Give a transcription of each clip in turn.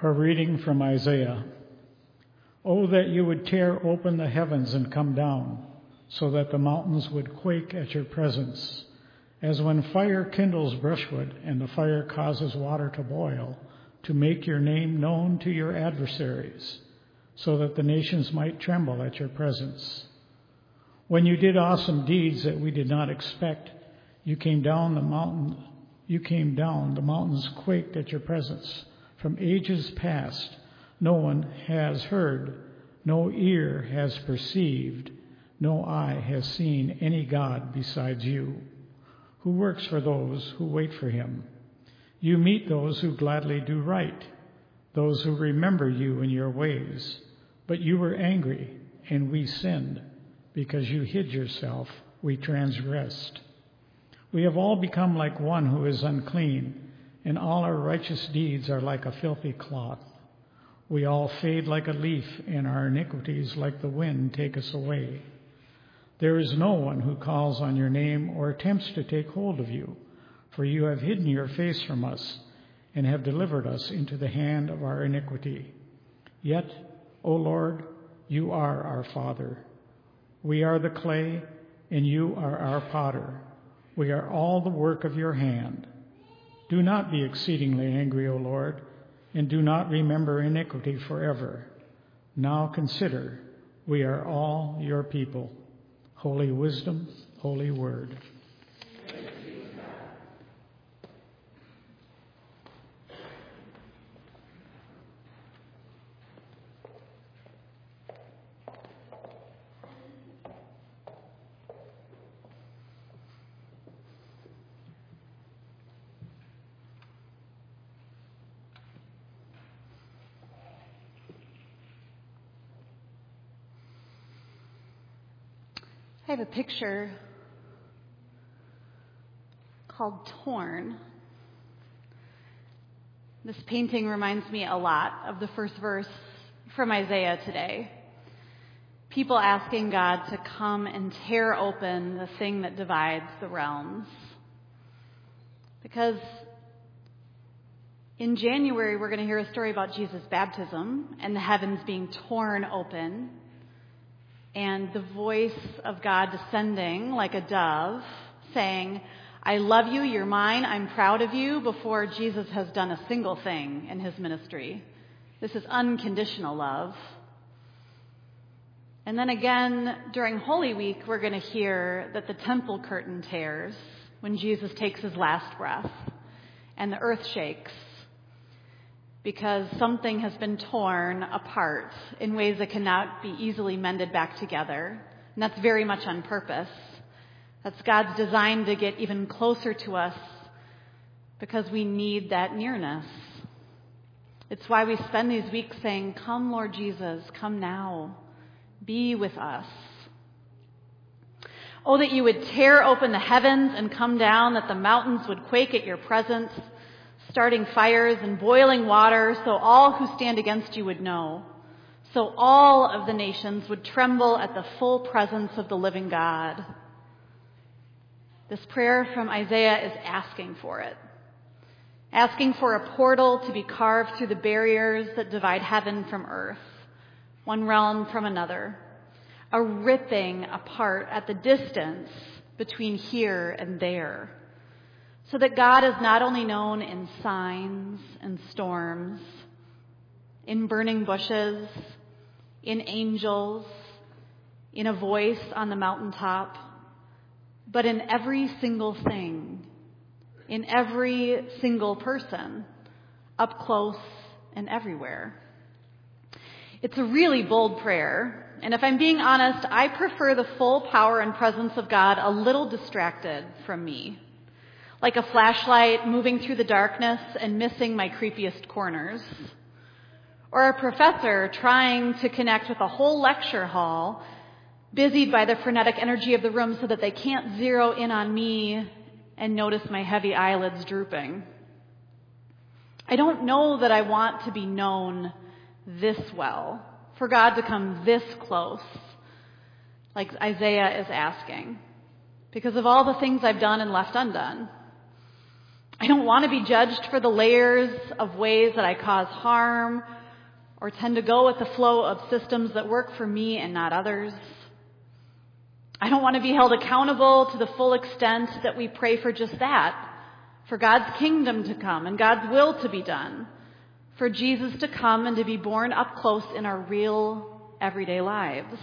A reading from Isaiah. Oh, that you would tear open the heavens and come down, so that the mountains would quake at your presence. As when fire kindles brushwood and the fire causes water to boil, to make your name known to your adversaries, so that the nations might tremble at your presence. When you did awesome deeds that we did not expect, you came down, the mountains quaked at your presence. From ages past, no one has heard, no ear has perceived, no eye has seen any God besides you, who works for those who wait for him. You meet those who gladly do right, those who remember you in your ways. But you were angry, and we sinned. Because you hid yourself, we transgressed. We have all become like one who is unclean, and all our righteous deeds are like a filthy cloth. We all fade like a leaf, and our iniquities like the wind take us away. There is no one who calls on your name or attempts to take hold of you, for you have hidden your face from us and have delivered us into the hand of our iniquity. Yet, O Lord, you are our Father. We are the clay, and you are our potter. We are all the work of your hand. Do not be exceedingly angry, O Lord, and do not remember iniquity forever. Now consider, we are all your people. Holy wisdom, holy word. I have a picture called Torn. This painting reminds me a lot of the first verse from Isaiah today. People asking God to come and tear open the thing that divides the realms. Because in January, we're going to hear a story about Jesus' baptism and the heavens being torn open, and the voice of God descending like a dove, saying, I love you, you're mine, I'm proud of you, before Jesus has done a single thing in his ministry. This is unconditional love. And then again, during Holy Week, we're going to hear that the temple curtain tears when Jesus takes his last breath, and the earth shakes, because something has been torn apart in ways that cannot be easily mended back together. And that's very much on purpose. That's God's design to get even closer to us because we need that nearness. It's why we spend these weeks saying, come, Lord Jesus, come now. Be with us. Oh, that you would tear open the heavens and come down, that the mountains would quake at your presence, starting fires and boiling water, so all who stand against you would know. So all of the nations would tremble at the full presence of the living God. This prayer from Isaiah is asking for it. Asking for a portal to be carved through the barriers that divide heaven from earth, one realm from another. A ripping apart at the distance between here and there, so that God is not only known in signs and storms, in burning bushes, in angels, in a voice on the mountaintop, but in every single thing, in every single person, up close and everywhere. It's a really bold prayer, and if I'm being honest, I prefer the full power and presence of God a little distracted from me. Like a flashlight moving through the darkness and missing my creepiest corners. Or a professor trying to connect with a whole lecture hall, busied by the frenetic energy of the room so that they can't zero in on me and notice my heavy eyelids drooping. I don't know that I want to be known this well, for God to come this close, like Isaiah is asking, because of all the things I've done and left undone. I don't want to be judged for the layers of ways that I cause harm or tend to go with the flow of systems that work for me and not others. I don't want to be held accountable to the full extent that we pray for just that, for God's kingdom to come and God's will to be done, for Jesus to come and to be born up close in our real everyday lives.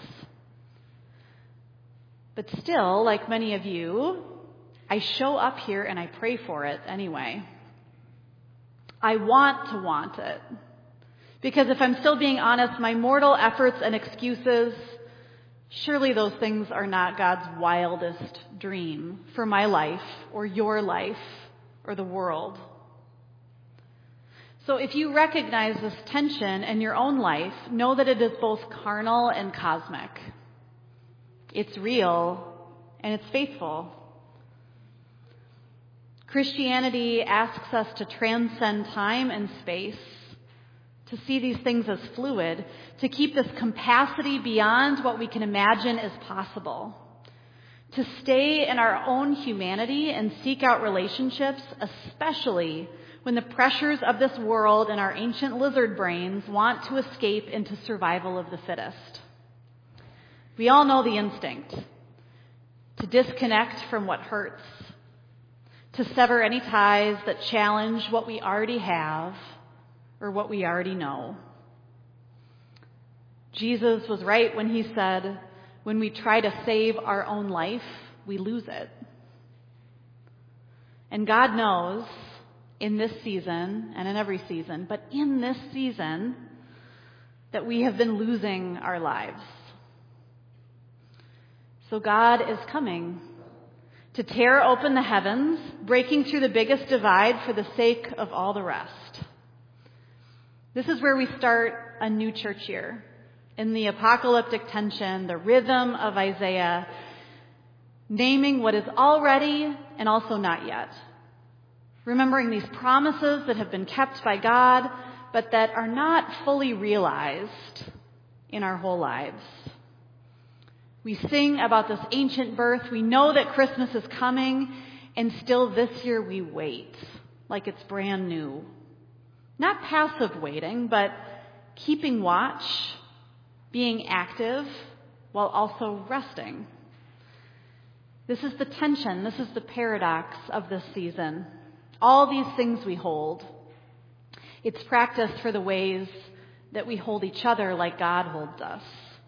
But still, like many of you, I show up here and I pray for it anyway. I want it. Because if I'm still being honest, my mortal efforts and excuses, surely those things are not God's wildest dream for my life or your life or the world. So if you recognize this tension in your own life, know that it is both carnal and cosmic. It's real and it's faithful. Christianity asks us to transcend time and space, to see these things as fluid, to keep this capacity beyond what we can imagine is possible, to stay in our own humanity and seek out relationships, especially when the pressures of this world and our ancient lizard brains want to escape into survival of the fittest. We all know the instinct to disconnect from what hurts, to sever any ties that challenge what we already have or what we already know. Jesus was right when he said, when we try to save our own life, we lose it. And God knows in this season and in every season, but in this season, that we have been losing our lives. So God is coming to tear open the heavens, breaking through the biggest divide for the sake of all the rest. This is where we start a new church year, in the apocalyptic tension, the rhythm of Isaiah, naming what is already and also not yet. Remembering these promises that have been kept by God, but that are not fully realized in our whole lives. We sing about this ancient birth. We know that Christmas is coming, and still this year we wait like it's brand new. Not passive waiting, but keeping watch, being active, while also resting. This is the tension, this is the paradox of this season. All these things we hold. It's practiced for the ways that we hold each other like God holds us.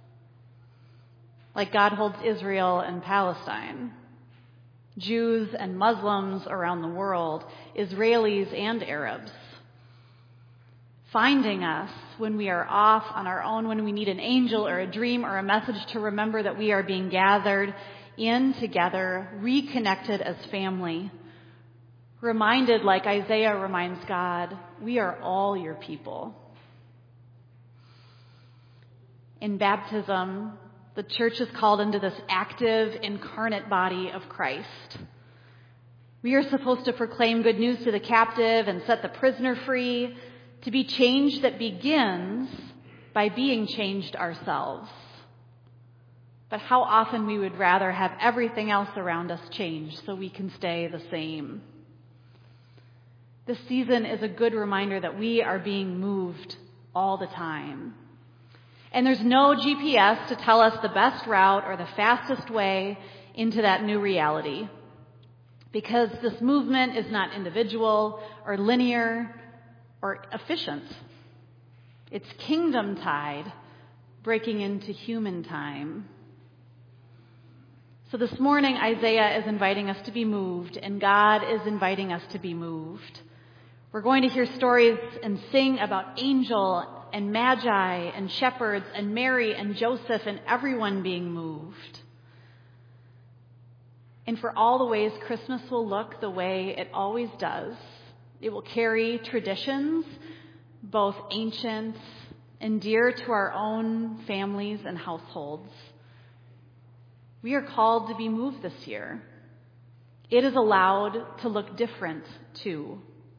Like God holds Israel and Palestine, Jews and Muslims around the world, Israelis and Arabs. Finding us when we are off on our own, when we need an angel or a dream or a message to remember that we are being gathered in together, reconnected as family. Reminded, like Isaiah reminds God, we are all your people. In baptism, the church is called into this active, incarnate body of Christ. We are supposed to proclaim good news to the captive and set the prisoner free, to be change that begins by being changed ourselves. But how often we would rather have everything else around us change so we can stay the same. This season is a good reminder that we are being moved all the time. And there's no GPS to tell us the best route or the fastest way into that new reality. Because this movement is not individual or linear or efficient. It's kingdom tide breaking into human time. So this morning, Isaiah is inviting us to be moved, and God is inviting us to be moved. We're going to hear stories and sing about angel and magi and shepherds and Mary and Joseph and everyone being moved. And for all the ways Christmas will look the way it always does, it will carry traditions, both ancient and dear to our own families and households. We are called to be moved this year. It is allowed to look different, too.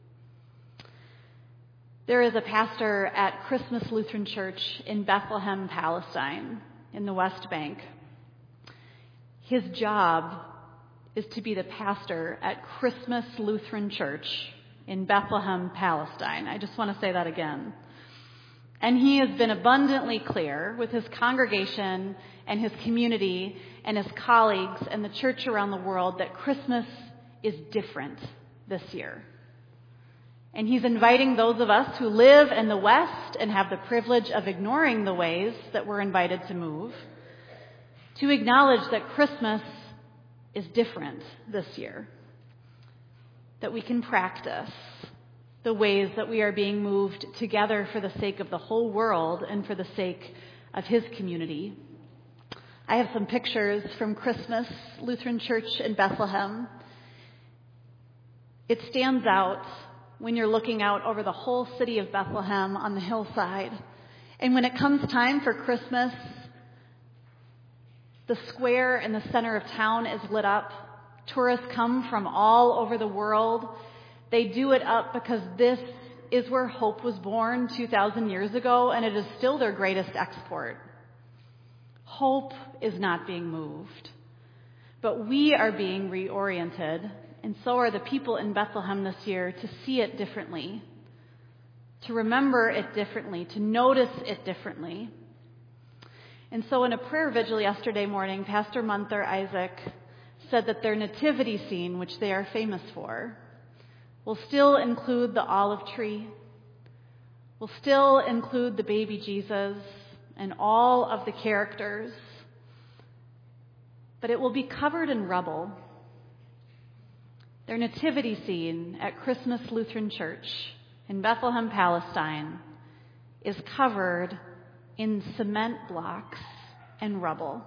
There is a pastor at Christmas Lutheran Church in Bethlehem, Palestine, in the West Bank. His job is to be the pastor at Christmas Lutheran Church in Bethlehem, Palestine. I just want to say that again. And he has been abundantly clear with his congregation and his community and his colleagues and the church around the world that Christmas is different this year. And he's inviting those of us who live in the West and have the privilege of ignoring the ways that we're invited to move to acknowledge that Christmas is different this year. That we can practice the ways that we are being moved together for the sake of the whole world and for the sake of his community. I have some pictures from Christmas Lutheran Church in Bethlehem. It stands out when you're looking out over the whole city of Bethlehem on the hillside. And when it comes time for Christmas, the square in the center of town is lit up. Tourists come from all over the world. They do it up because this is where hope was born 2,000 years ago, and it is still their greatest export. Hope is not being moved, but we are being reoriented, and so are the people in Bethlehem this year, to see it differently, to remember it differently, to notice it differently. And so in a prayer vigil yesterday morning, Pastor Munther Isaac said that their nativity scene, which they are famous for, will still include the olive tree, will still include the baby Jesus and all of the characters, but it will be covered in rubble. Their nativity scene at Christmas Lutheran Church in Bethlehem, Palestine, is covered in cement blocks and rubble.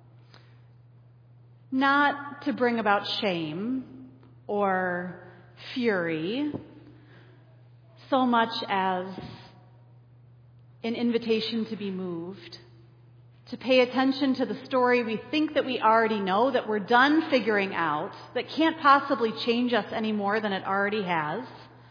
Not to bring about shame or fury, so much as an invitation to be moved, to pay attention to the story we think that we already know, that we're done figuring out, that can't possibly change us any more than it already has.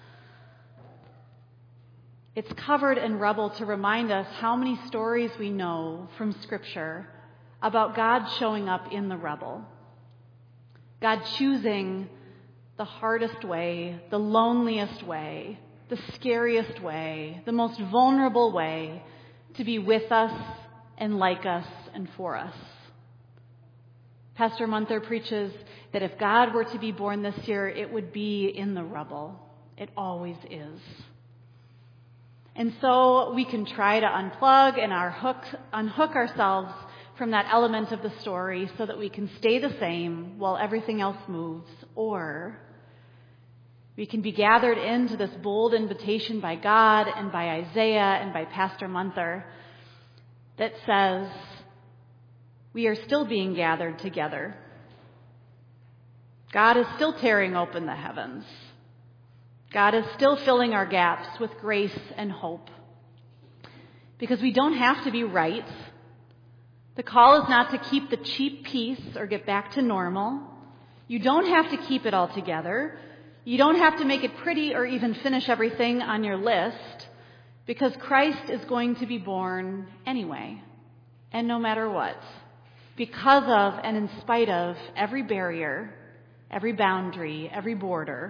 It's covered in rubble to remind us how many stories we know from Scripture about God showing up in the rubble. God choosing the hardest way, the loneliest way, the scariest way, the most vulnerable way to be with us and like us and for us. Pastor Munther preaches that if God were to be born this year, it would be in the rubble. It always is. And so we can try to unplug and unhook ourselves from that element of the story so that we can stay the same while everything else moves, or we can be gathered into this bold invitation by God and by Isaiah and by Pastor Munther that says we are still being gathered together. God is still tearing open the heavens. God is still filling our gaps with grace and hope. Because we don't have to be right. The call is not to keep the cheap peace or get back to normal. You don't have to keep it all together. You don't have to make it pretty or even finish everything on your list, because Christ is going to be born anyway, and no matter what, because of and in spite of every barrier, every boundary, every border.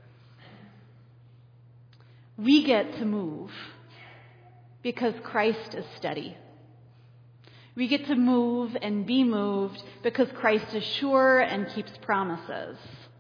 We get to move because Christ is steady. We get to move and be moved because Christ is sure and keeps promises.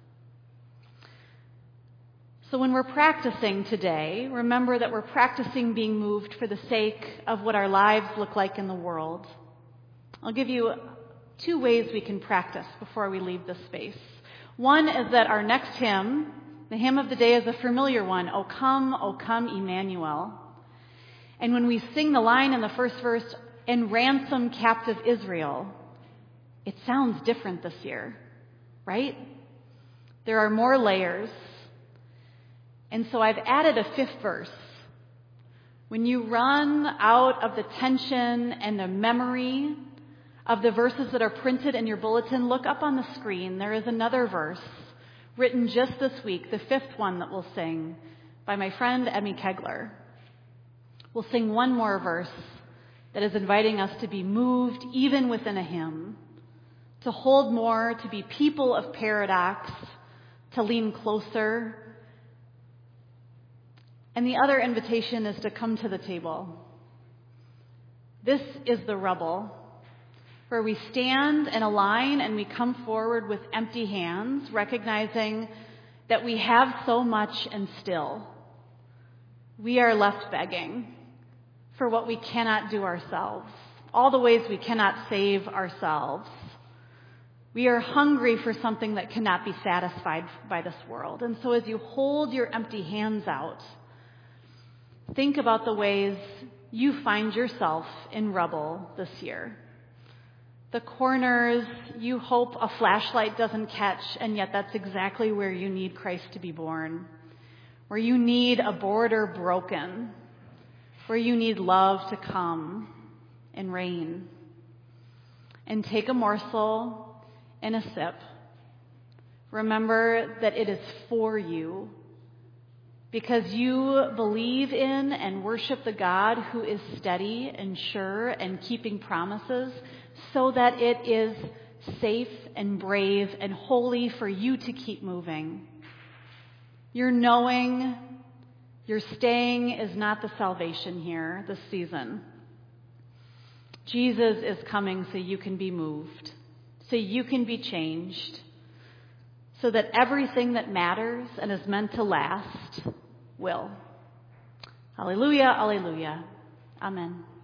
So when we're practicing today, remember that we're practicing being moved for the sake of what our lives look like in the world. I'll give you 2 ways we can practice before we leave this space. One is that our next hymn, the hymn of the day, is a familiar one, O come, Emmanuel. And when we sing the line in the first verse, and ransom captive Israel, it sounds different this year, right? There are more layers. And so I've added a 5th verse. When you run out of the tension and the memory of the verses that are printed in your bulletin, look up on the screen. There is another verse written just this week, the 5th one that we'll sing, by my friend Emmy Kegler. We'll sing one more verse that is inviting us to be moved, even within a hymn, to hold more, to be people of paradox, to lean closer. And the other invitation is to come to the table. This is the rubble, where we stand and align and we come forward with empty hands, recognizing that we have so much and still we are left begging for what we cannot do ourselves, all the ways we cannot save ourselves. We are hungry for something that cannot be satisfied by this world. And so as you hold your empty hands out, think about the ways you find yourself in rubble this year. The corners you hope a flashlight doesn't catch, and yet that's exactly where you need Christ to be born. Where you need a border broken. Where you need love to come and reign. And take a morsel and a sip. Remember that it is for you. Because you believe in and worship the God who is steady and sure and keeping promises, so that it is safe and brave and holy for you to keep moving. Your knowing, your staying is not the salvation here this season. Jesus is coming so you can be moved, so you can be changed, so that everything that matters and is meant to last will. Hallelujah, alleluia. Amen.